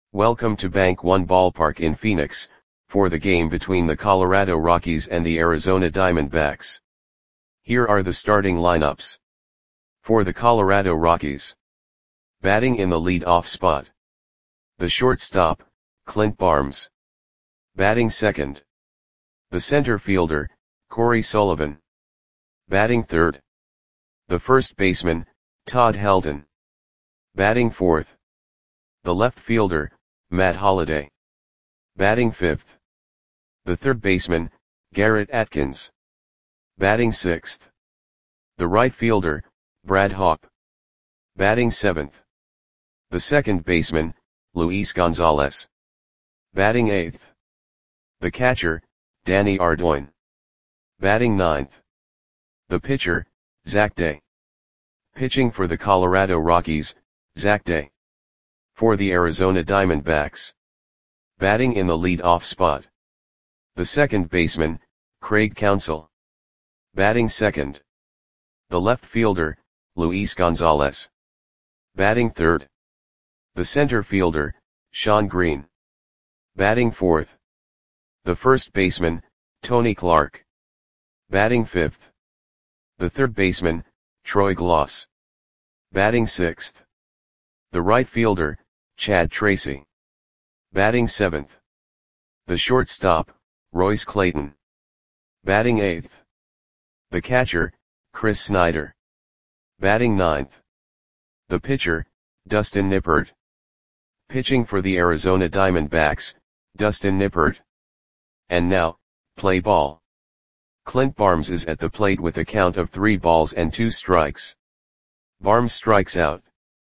Welcome to Bank One Ballpark in Phoenix, for the game between the Colorado Rockies and the Arizona Diamondbacks. Here are the starting lineups. For the Colorado Rockies. Batting in the lead-off spot. The shortstop, Clint Barnes. Batting second. The center fielder, Corey Sullivan. Batting third. The first baseman, Todd Helton. Batting fourth. The left fielder, Matt Holliday. Batting fifth. The third baseman, Garrett Atkins. Batting sixth. The right fielder, Brad Hawpe. Batting seventh. The second baseman, Luis Gonzalez. Batting eighth. The catcher, Danny Ardoin. Batting ninth. The pitcher, Zach Day. Pitching for the Colorado Rockies, Zach Day. For the Arizona Diamondbacks. Batting in the lead-off spot. The second baseman, Craig Counsell. Batting second. The left fielder, Luis Gonzalez. Batting third. The center fielder, Shawn Green. Batting fourth. The first baseman, Tony Clark. Batting fifth. The third baseman, Troy Glaus. Batting sixth. The right fielder, Chad Tracy. Batting seventh. The shortstop, Royce Clayton. Batting eighth. The catcher, Chris Snyder. Batting ninth. The pitcher, Dustin Nippert. Pitching for the Arizona Diamondbacks, Dustin Nippert. And now, play ball. Clint Barnes is at the plate with a count of 3 balls and 2 strikes. Barnes strikes out.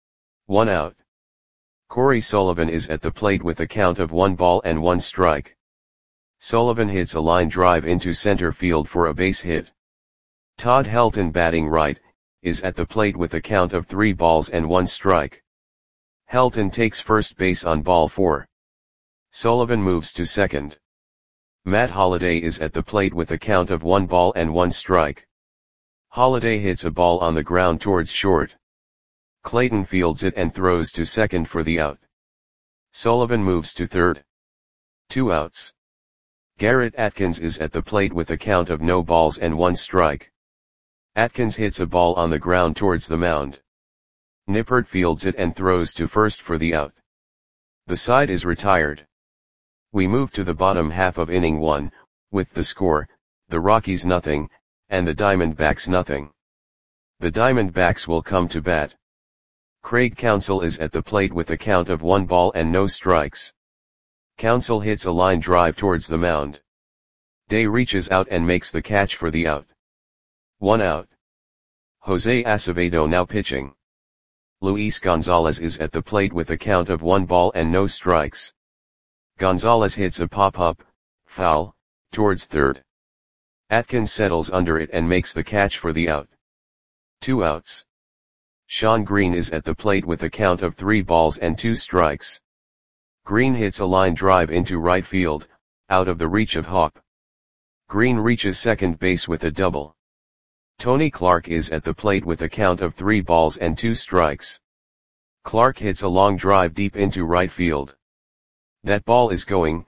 1 out. Corey Sullivan is at the plate with a count of 1 ball and 1 strike. Sullivan hits a line drive into center field for a base hit. Todd Helton, batting right, is at the plate with a count of 3 balls and 1 strike. Helton takes first base on ball 4. Sullivan moves to second. Matt Holliday is at the plate with a count of 1 ball and 1 strike. Holliday hits a ball on the ground towards short. Clayton fields it and throws to second for the out. Sullivan moves to third. 2 outs. Garrett Atkins is at the plate with a count of no balls and 1 strike. Atkins hits a ball on the ground towards the mound. Nippert fields it and throws to first for the out. The side is retired. We move to the bottom half of inning 1, with the score, the Rockies nothing, and the Diamondbacks nothing. The Diamondbacks will come to bat. Craig Counsell is at the plate with a count of 1 ball and no strikes. Counsell hits a line drive towards the mound. Day reaches out and makes the catch for the out. 1 out. Jose Acevedo now pitching. Luis Gonzalez is at the plate with a count of 1 ball and no strikes. Gonzalez hits a pop-up, foul, towards third. Atkins settles under it and makes the catch for the out. 2 outs. Shawn Green is at the plate with a count of 3 balls and 2 strikes. Green hits a line drive into right field, out of the reach of Hawpe. Green reaches second base with a double. Tony Clark is at the plate with a count of 3 balls and 2 strikes. Clark hits a long drive deep into right field. That ball is gone.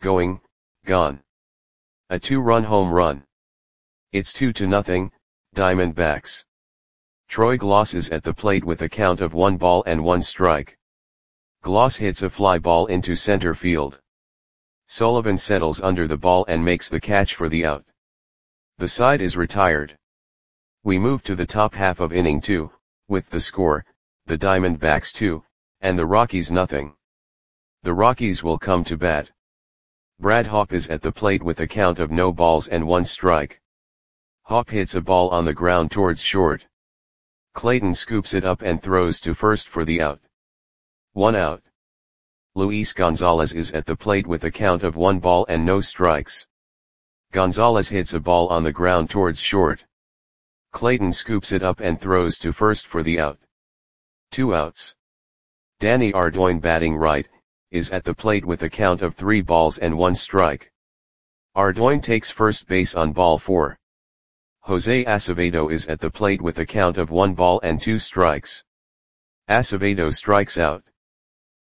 A 2-run home run. It's 2-0, Diamondbacks. Troy Glaus is at the plate with a count of 1 ball and 1 strike. Glaus hits a fly ball into center field. Sullivan settles under the ball and makes the catch for the out. The side is retired. We move to the top half of inning 2, with the score, the Diamondbacks 2, and the Rockies nothing. The Rockies will come to bat. Brad Hawpe is at the plate with a count of no balls and 1 strike. Hawpe hits a ball on the ground towards short. Clayton scoops it up and throws to first for the out. 1 out. Luis Gonzalez is at the plate with a count of 1 ball and no strikes. Gonzalez hits a ball on the ground towards short. Clayton scoops it up and throws to first for the out. 2 outs. Danny Ardoin, batting right, is at the plate with a count of 3 balls and 1 strike. Ardoin takes first base on ball 4. Jose Acevedo is at the plate with a count of 1 ball and 2 strikes. Acevedo strikes out.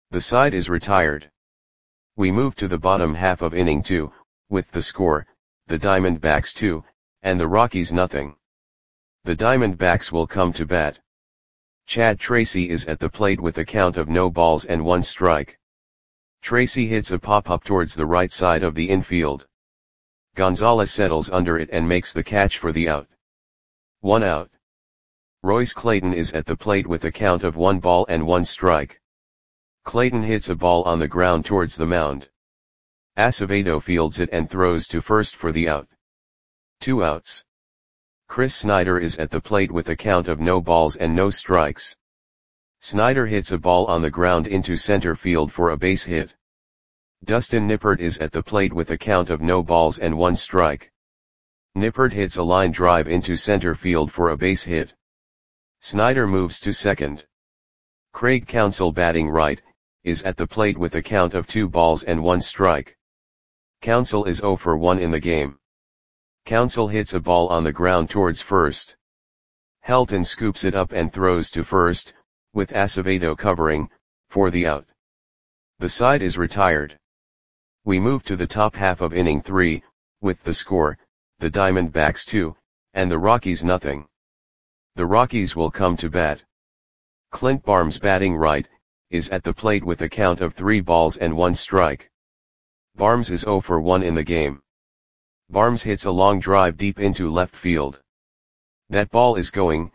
The side is retired. We move to the bottom half of inning 2, with the score, the Diamondbacks 2, and the Rockies nothing. The Diamondbacks will come to bat. Chad Tracy is at the plate with a count of no balls and 1 strike. Tracy hits a pop-up towards the right side of the infield. Gonzalez settles under it and makes the catch for the out. 1 out. Royce Clayton is at the plate with a count of 1 ball and 1 strike. Clayton hits a ball on the ground towards the mound. Acevedo fields it and throws to first for the out. 2 outs. Chris Snyder is at the plate with a count of no balls and no strikes. Snyder hits a ball on the ground into center field for a base hit. Dustin Nippert is at the plate with a count of no balls and 1 strike. Nippert hits a line drive into center field for a base hit. Snyder moves to second. Craig Counsell, batting right, is at the plate with a count of 2 balls and 1 strike. Counsell is 0 for 1 in the game. Counsell hits a ball on the ground towards first. Helton scoops it up and throws to first, with Acevedo covering, for the out. The side is retired. We move to the top half of inning 3, with the score, the Diamondbacks 2, and the Rockies nothing. The Rockies will come to bat. Clint Barnes, batting right, is at the plate with a count of 3 balls and 1 strike. Barnes is 0 for 1 in the game. Barnes hits a long drive deep into left field. That ball is gone.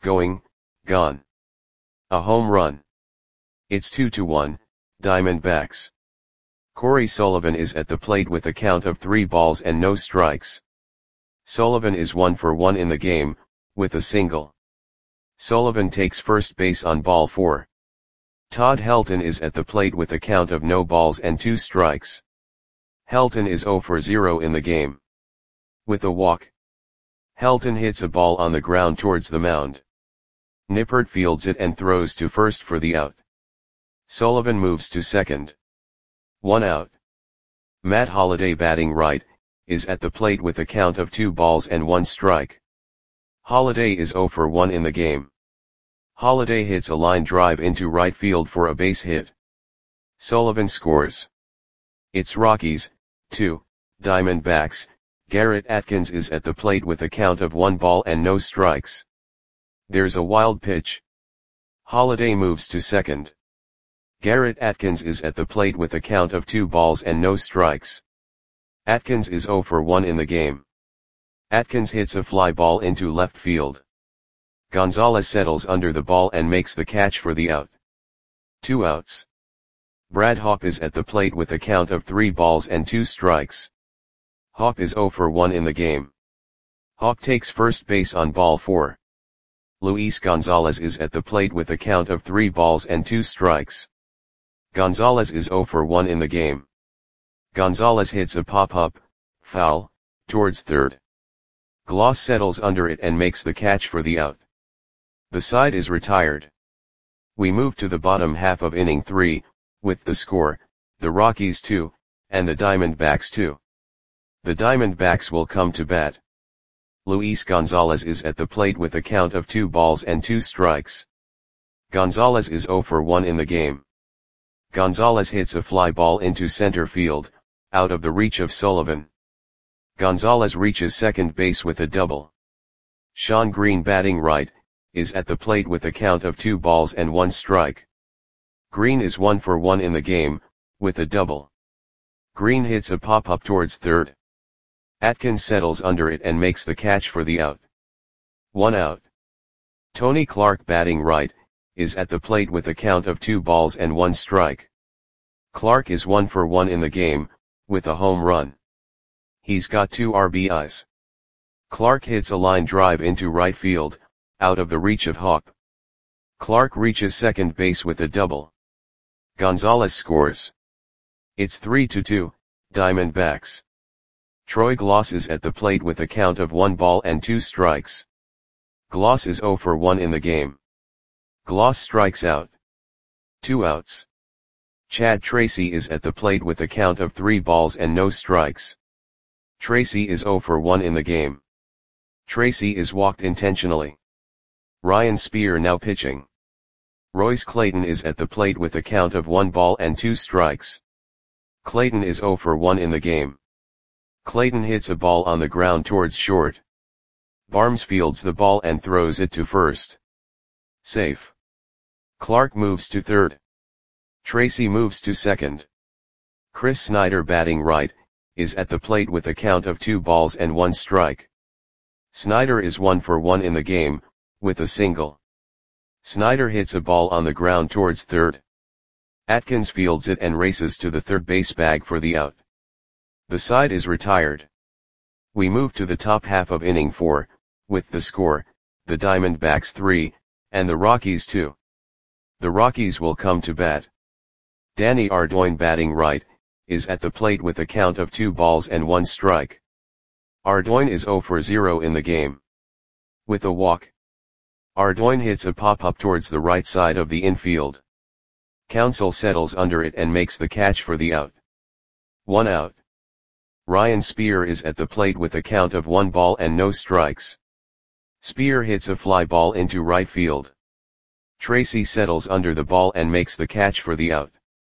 A home run. It's 2-1, Diamondbacks. Corey Sullivan is at the plate with a count of 3 balls and no strikes. Sullivan is 1 for 1 in the game, with a single. Sullivan takes first base on ball 4. Todd Helton is at the plate with a count of no balls and 2 strikes. Helton is 0 for 0 in the game. With a walk. Helton hits a ball on the ground towards the mound. Nippert fields it and throws to first for the out. Sullivan moves to second. 1 out. Matt Holliday, batting right, is at the plate with a count of 2 balls and 1 strike. Holliday is 0 for 1 in the game. Holliday hits a line drive into right field for a base hit. Sullivan scores. It's Rockies, 2, Diamondbacks. Garrett Atkins is at the plate with a count of 1 ball and no strikes. There's a wild pitch. Holliday moves to second. Garrett Atkins is at the plate with a count of 2 balls and no strikes. Atkins is 0 for 1 in the game. Atkins hits a fly ball into left field. Gonzalez settles under the ball and makes the catch for the out. 2 outs. Brad Hawpe is at the plate with a count of 3 balls and 2 strikes. Hawpe is 0 for 1 in the game. Hawpe takes first base on ball 4. Luis Gonzalez is at the plate with a count of 3 balls and 2 strikes. Gonzalez is 0 for 1 in the game. Gonzalez hits a pop-up, foul, towards third. Gloss settles under it and makes the catch for the out. The side is retired. We move to the bottom half of inning 3, with the score, the Rockies 2, and the Diamondbacks 2. The Diamondbacks will come to bat. Luis Gonzalez is at the plate with a count of 2 balls and 2 strikes. Gonzalez is 0 for 1 in the game. Gonzalez hits a fly ball into center field, out of the reach of Sullivan. Gonzalez reaches second base with a double. Sean Green, batting right, is at the plate with a count of 2 balls and 1 strike. Green is 1 for 1 in the game, with a double. Green hits a pop-up towards third. Atkins settles under it and makes the catch for the out. 1 out. Tony Clark, batting right, is at the plate with a count of 2 balls and 1 strike. Clark is 1 for 1 in the game, with a home run. He's got 2 RBIs. Clark hits a line drive into right field, out of the reach of Hawpe. Clark reaches second base with a double. Gonzalez scores. It's 3-2, Diamondbacks. Troy Gloss is at the plate with a count of 1 ball and 2 strikes. Gloss is 0 for 1 in the game. Gloss strikes out. 2 outs. Chad Tracy is at the plate with a count of 3 balls and no strikes. Tracy is 0 for 1 in the game. Tracy is walked intentionally. Ryan Spear now pitching. Royce Clayton is at the plate with a count of 1 ball and 2 strikes. Clayton is 0 for 1 in the game. Clayton hits a ball on the ground towards short. Barnes fields the ball and throws it to first. Safe. Clark moves to third. Tracy moves to second. Chris Snyder, batting right, is at the plate with a count of 2 balls and 1 strike. Snyder is 1 for 1 in the game, with a single. Snyder hits a ball on the ground towards third. Atkins fields it and races to the third base bag for the out. The side is retired. We move to the top half of inning 4, with the score, the Diamondbacks 3, and the Rockies 2. The Rockies will come to bat. Danny Ardoin, batting right, is at the plate with a count of 2 balls and 1 strike. Ardoin is 0 for 0 in the game. With a walk. Ardoin hits a pop-up towards the right side of the infield. Counsell settles under it and makes the catch for the out. 1 out. Ryan Spear is at the plate with a count of 1 ball and no strikes. Spear hits a fly ball into right field. Tracy settles under the ball and makes the catch for the out.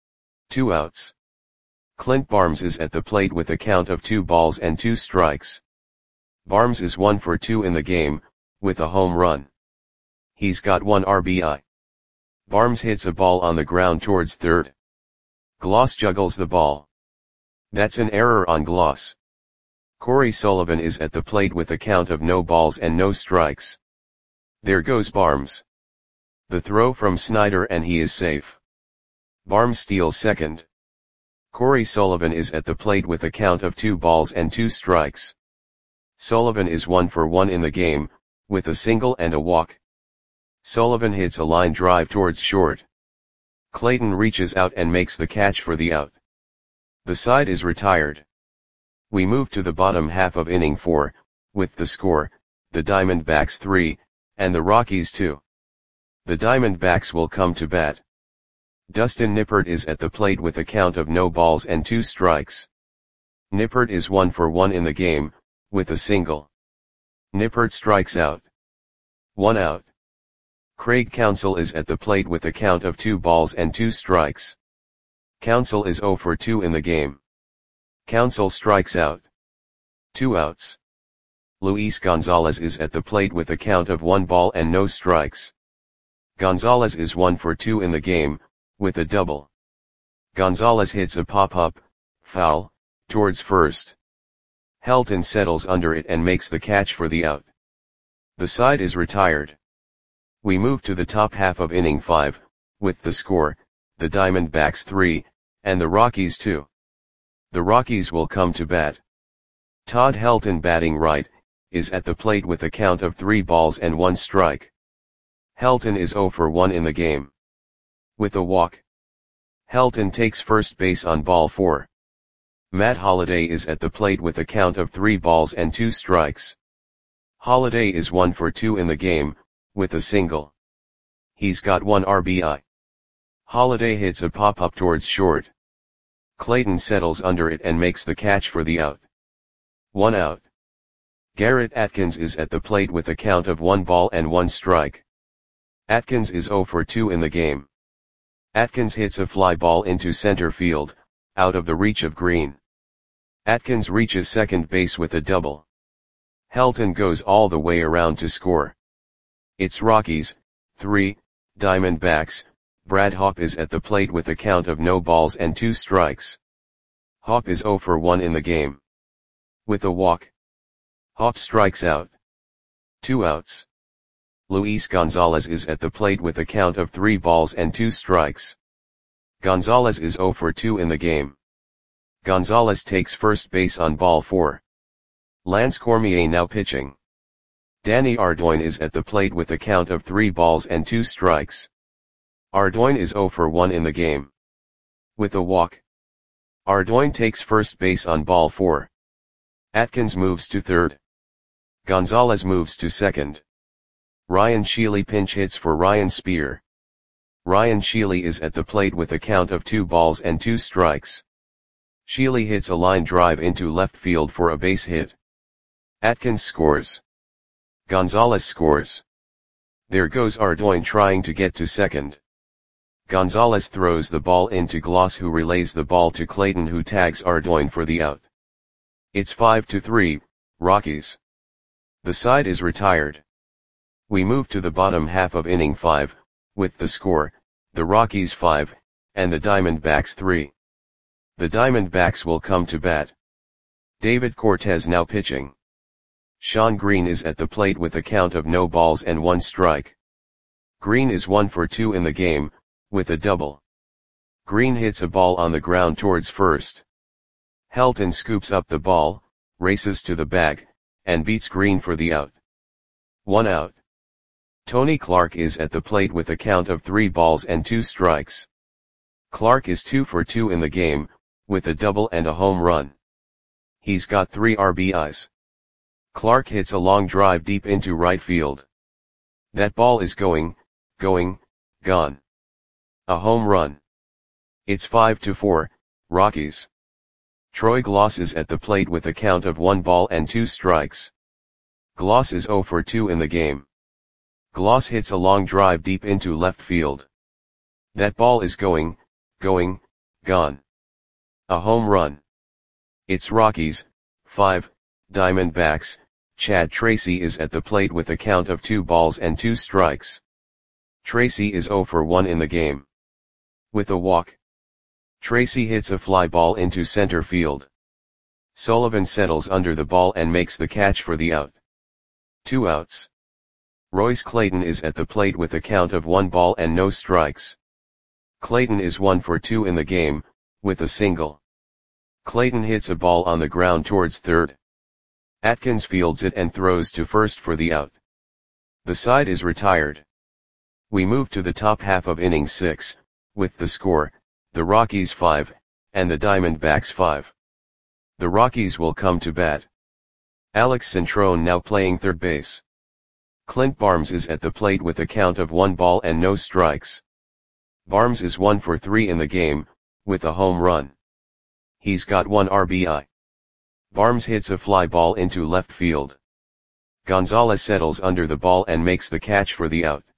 2 outs. Clint Barnes is at the plate with a count of 2 balls and 2 strikes. Barnes is 1 for 2 in the game, with a home run. He's got 1 RBI. Barnes hits a ball on the ground towards third. Gloss juggles the ball. That's an error on Gloss. Corey Sullivan is at the plate with a count of no balls and no strikes. There goes Barnes. The throw from Snyder and he is safe. Barnes steals second. Corey Sullivan is at the plate with a count of 2 balls and 2 strikes. Sullivan is 1 for 1 in the game, with a single and a walk. Sullivan hits a line drive towards short. Clayton reaches out and makes the catch for the out. The side is retired. We move to the bottom half of inning 4, with the score, the Diamondbacks 3, and the Rockies 2. The Diamondbacks will come to bat. Dustin Nippert is at the plate with a count of no balls and 2 strikes. Nippert is 1 for 1 in the game, with a single. Nippert strikes out. 1 out. Craig Counsell is at the plate with a count of 2 balls and 2 strikes. Counsell is 0 for 2 in the game. Counsell strikes out. 2 outs. Luis Gonzalez is at the plate with a count of 1 ball and no strikes. Gonzalez is 1 for 2 in the game, with a double. Gonzalez hits a pop-up, foul, towards first. Helton settles under it and makes the catch for the out. The side is retired. We move to the top half of inning 5, with the score, the Diamondbacks 3, and the Rockies 2. The Rockies will come to bat. Todd Helton, batting right, is at the plate with a count of 3 balls and 1 strike. Helton is 0 for 1 in the game. With a walk. Helton takes first base on ball 4. Matt Holliday is at the plate with a count of 3 balls and 2 strikes. Holliday is 1 for 2 in the game, with a single. He's got 1 RBI. Holliday hits a pop-up towards short. Clayton settles under it and makes the catch for the out. 1 out. Garrett Atkins is at the plate with a count of 1 ball and 1 strike. Atkins is 0 for 2 in the game. Atkins hits a fly ball into center field, out of the reach of Green. Atkins reaches second base with a double. Helton goes all the way around to score. It's Rockies, 3, Diamondbacks. Brad Hawpe is at the plate with a count of no balls and 2 strikes. Hawpe is 0 for 1 in the game. With a walk. Hawpe strikes out. 2 outs. Luis Gonzalez is at the plate with a count of 3 balls and 2 strikes. Gonzalez is 0 for 2 in the game. Gonzalez takes first base on ball 4. Lance Cormier now pitching. Danny Ardoin is at the plate with a count of 3 balls and 2 strikes. Ardoin is 0 for 1 in the game. With a walk. Ardoin takes first base on ball 4. Atkins moves to third. Gonzalez moves to second. Ryan Sheely pinch hits for Ryan Spear. Ryan Sheely is at the plate with a count of 2 balls and 2 strikes. Sheely hits a line drive into left field for a base hit. Atkins scores. Gonzalez scores. There goes Ardoin trying to get to second. Gonzalez throws the ball into Gloss, who relays the ball to Clayton, who tags Ardoin for the out. It's 5-3, Rockies. The side is retired. We move to the bottom half of inning 5, with the score, the Rockies 5, and the Diamondbacks 3. The Diamondbacks will come to bat. David Cortez now pitching. Sean Green is at the plate with a count of no balls and 1 strike. Green is 1 for 2 in the game, with a double. Green hits a ball on the ground towards first. Helton scoops up the ball, races to the bag, and beats Green for the out. 1 out. Tony Clark is at the plate with a count of 3 balls and 2 strikes. Clark is 2 for 2 in the game, with a double and a home run. He's got 3 RBIs. Clark hits a long drive deep into right field. That ball is going, gone. A home run. It's 5-4, Rockies. Troy Gloss is at the plate with a count of 1 ball and 2 strikes. Gloss is 0 for 2 in the game. Gloss hits a long drive deep into left field. That ball is going, gone. A home run. It's Rockies, 5, Diamondbacks. Chad Tracy is at the plate with a count of 2 balls and 2 strikes. Tracy is 0 for 1 in the game. With a walk. Tracy hits a fly ball into center field. Sullivan settles under the ball and makes the catch for the out. 2 outs. Royce Clayton is at the plate with a count of 1 ball and no strikes. Clayton is 1 for 2 in the game, with a single. Clayton hits a ball on the ground towards third. Atkins fields it and throws to first for the out. The side is retired. We move to the top half of inning 6, with the score, the Rockies 5, and the Diamondbacks 5. The Rockies will come to bat. Alex Centrone now playing third base. Clint Barnes is at the plate with a count of 1 ball and no strikes. Barnes is 1 for 3 in the game, with a home run. He's got 1 RBI. Barnes hits a fly ball into left field. Gonzalez settles under the ball and makes the catch for the out.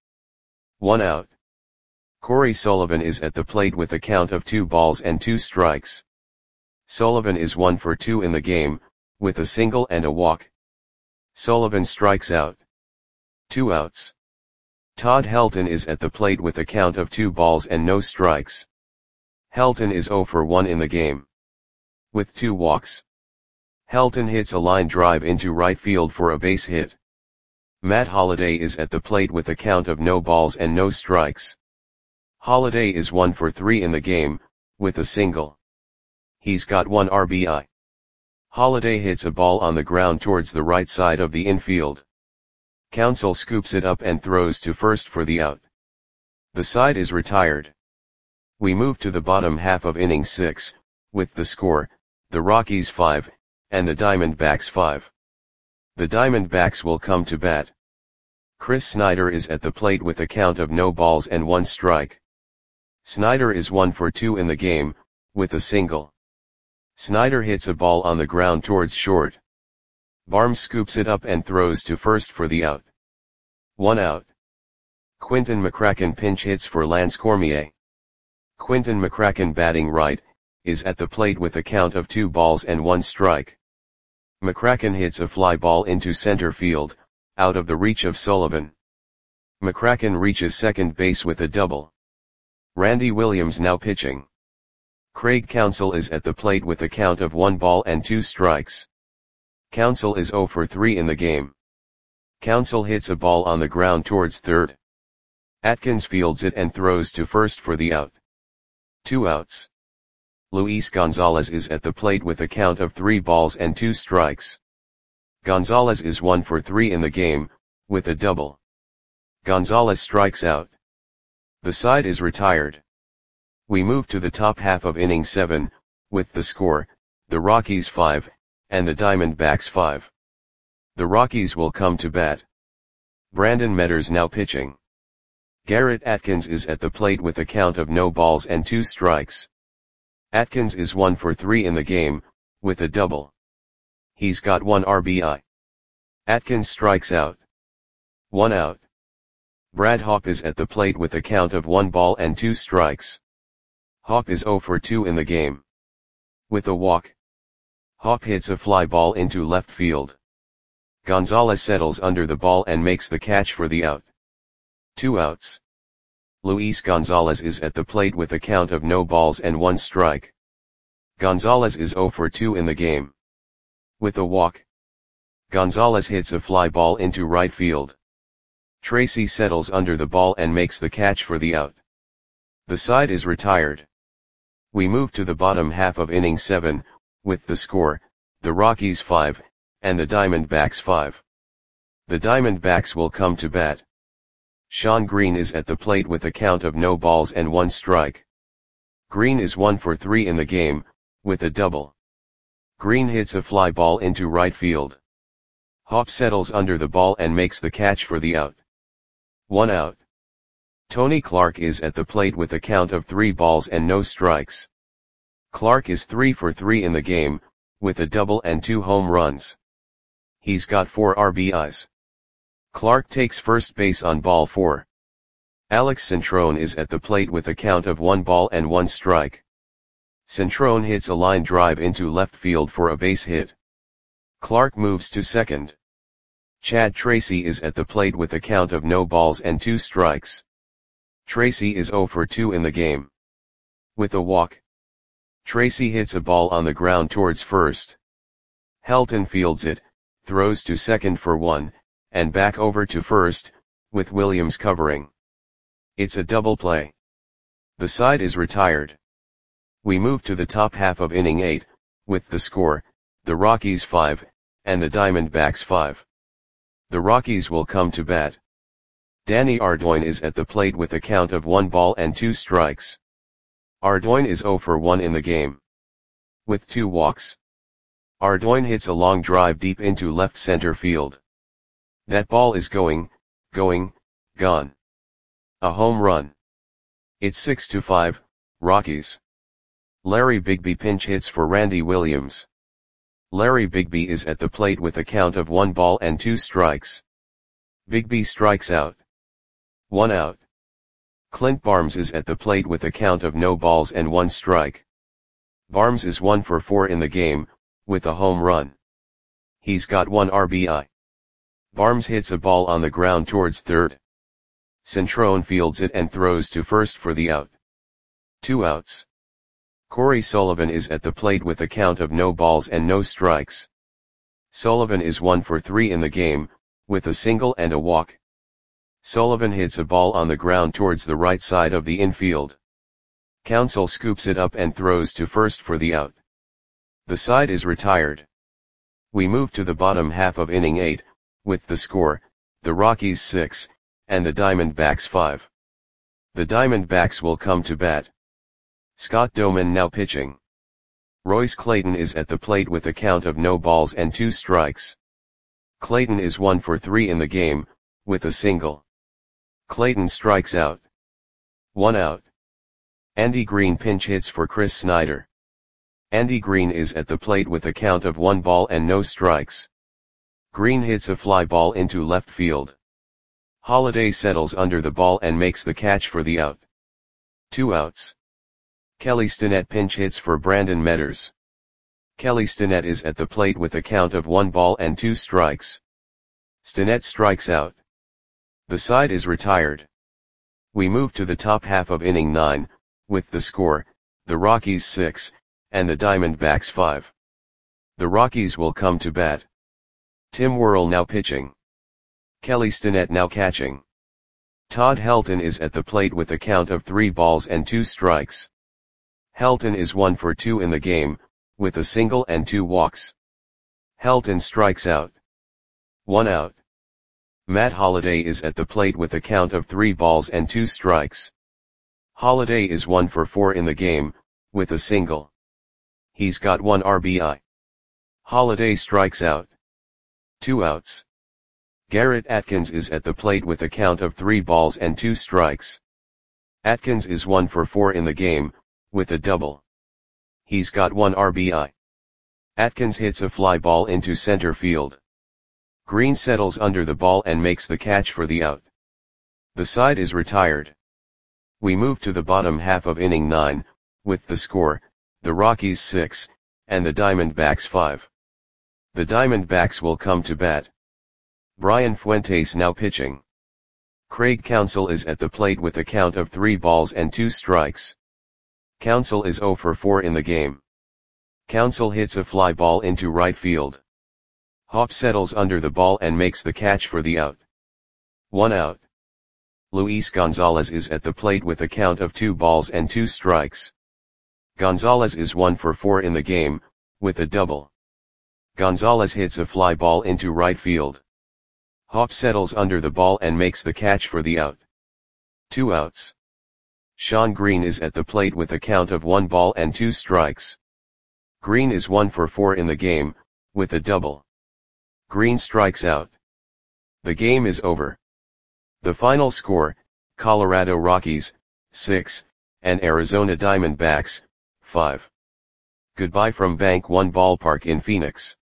1 out. Corey Sullivan is at the plate with a count of 2 balls and 2 strikes. Sullivan is 1 for 2 in the game, with a single and a walk. Sullivan strikes out. 2 outs. Todd Helton is at the plate with a count of 2 balls and no strikes. Helton is 0 for 1 in the game. With 2 walks. Helton hits a line drive into right field for a base hit. Matt Holliday is at the plate with a count of no balls and no strikes. Holliday is 1 for 3 in the game, with a single. He's got 1 RBI. Holliday hits a ball on the ground towards the right side of the infield. Counsell scoops it up and throws to first for the out. The side is retired. We move to the bottom half of inning 6, with the score, the Rockies 5, and the Diamondbacks 5. The Diamondbacks will come to bat. Chris Snyder is at the plate with a count of no balls and 1 strike. Snyder is 1 for 2 in the game, with a single. Snyder hits a ball on the ground towards short. Barnes scoops it up and throws to first for the out. 1 out. Quinton McCracken pinch hits for Lance Cormier. Quinton McCracken, batting right, is at the plate with a count of 2 balls and 1 strike. McCracken hits a fly ball into center field, out of the reach of Sullivan. McCracken reaches second base with a double. Randy Williams now pitching. Craig Counsell is at the plate with a count of 1 ball and 2 strikes. Counsell is 0 for 3 in the game. Counsell hits a ball on the ground towards third. Atkins fields it and throws to first for the out. 2 outs. Luis Gonzalez is at the plate with a count of 3 balls and 2 strikes. Gonzalez is 1 for 3 in the game, with a double. Gonzalez strikes out. The side is retired. We move to the top half of inning 7, with the score, the Rockies 5, and the Diamondbacks 5. The Rockies will come to bat. Brandon Metters now pitching. Garrett Atkins is at the plate with a count of no balls and 2 strikes. Atkins is 1 for 3 in the game, with a double. He's got 1 RBI. Atkins strikes out. 1 out. Brad Hawpe is at the plate with a count of 1 ball and 2 strikes. Hawpe is 0 for 2 in the game. With a walk, Hawpe hits a fly ball into left field. Gonzalez settles under the ball and makes the catch for the out. 2 outs. Luis Gonzalez is at the plate with a count of no balls and 1 strike. Gonzalez is 0 for 2 in the game. With a walk, Gonzalez hits a fly ball into right field. Tracy settles under the ball and makes the catch for the out. The side is retired. We move to the bottom half of inning 7, with the score, the Rockies 5, and the Diamondbacks 5. The Diamondbacks will come to bat. Shawn Green is at the plate with a count of no balls and 1 strike. Green is 1 for 3 in the game, with a double. Green hits a fly ball into right field. Hawpe settles under the ball and makes the catch for the out. 1 out. Tony Clark is at the plate with a count of 3 balls and no strikes. Clark is 3 for 3 in the game, with a double and 2 home runs. He's got 4 RBIs. Clark takes first base on ball 4. Alex Centrone is at the plate with a count of 1 ball and 1 strike. Centrone hits a line drive into left field for a base hit. Clark moves to second. Chad Tracy is at the plate with a count of no balls and 2 strikes. Tracy is 0 for 2 in the game. With a walk, Tracy hits a ball on the ground towards first. Helton fields it, throws to second for 1, and back over to first, with Williams covering. It's a double play. The side is retired. We move to the top half of inning 8, with the score, the Rockies 5, and the Diamondbacks 5. The Rockies will come to bat. Danny Ardoin is at the plate with a count of 1 ball and 2 strikes. Ardoin is 0 for 1 in the game. With 2 walks, Ardoin hits a long drive deep into left center field. That ball is gone. A home run. It's 6-5, Rockies. Larry Bigby pinch hits for Randy Williams. Larry Bigby is at the plate with a count of 1 ball and 2 strikes. Bigby strikes out. 1 out. Clint Barnes is at the plate with a count of no balls and 1 strike. Barnes is 1 for 4 in the game, with a home run. He's got 1 RBI. Barnes hits a ball on the ground towards third. Centrone fields it and throws to first for the out. 2 outs. Corey Sullivan is at the plate with a count of no balls and no strikes. Sullivan is 1 for 3 in the game, with a single and a walk. Sullivan hits a ball on the ground towards the right side of the infield. Counsell scoops it up and throws to first for the out. The side is retired. We move to the bottom half of inning 8, with the score, the Rockies 6, and the Diamondbacks 5. The Diamondbacks will come to bat. Scott Doman now pitching. Royce Clayton is at the plate with a count of no balls and 2 strikes. Clayton is 1 for 3 in the game, with a single. Clayton strikes out. 1 out. Andy Green pinch hits for Chris Snyder. Andy Green is at the plate with a count of 1 ball and no strikes. Green hits a fly ball into left field. Holliday settles under the ball and makes the catch for the out. 2 outs. Kelly Stinnett pinch hits for Brandon Metters. Kelly Stinnett is at the plate with a count of 1 ball and 2 strikes. Stinnett strikes out. The side is retired. We move to the top half of inning 9, with the score, the Rockies 6, and the Diamondbacks 5. The Rockies will come to bat. Tim Worrell now pitching. Kelly Stinnett now catching. Todd Helton is at the plate with a count of 3 balls and 2 strikes. Helton is 1 for 2 in the game, with a single and 2 walks. Helton strikes out. 1 out. Matt Holliday is at the plate with a count of 3 balls and 2 strikes. Holliday is 1 for 4 in the game, with a single. He's got 1 RBI. Holliday strikes out. 2 outs. Garrett Atkins is at the plate with a count of 3 balls and 2 strikes. Atkins is 1 for 4 in the game, with a double. He's got 1 RBI. Atkins hits a fly ball into center field. Green settles under the ball and makes the catch for the out. The side is retired. We move to the bottom half of inning 9, with the score, the Rockies 6, and the Diamondbacks 5. The Diamondbacks will come to bat. Brian Fuentes now pitching. Craig Counsell is at the plate with a count of 3 balls and 2 strikes. Counsell is 0 for 4 in the game. Counsell hits a fly ball into right field. Hop settles under the ball and makes the catch for the out. 1 out. Luis Gonzalez is at the plate with a count of 2 balls and 2 strikes. Gonzalez is 1 for 4 in the game, with a double. Gonzalez hits a fly ball into right field. Hop settles under the ball and makes the catch for the out. 2 outs. Shawn Green is at the plate with a count of 1 ball and 2 strikes. Green is 1 for 4 in the game, with a double. Green strikes out. The game is over. The final score, Colorado Rockies, 6, and Arizona Diamondbacks, 5. Goodbye from Bank One Ballpark in Phoenix.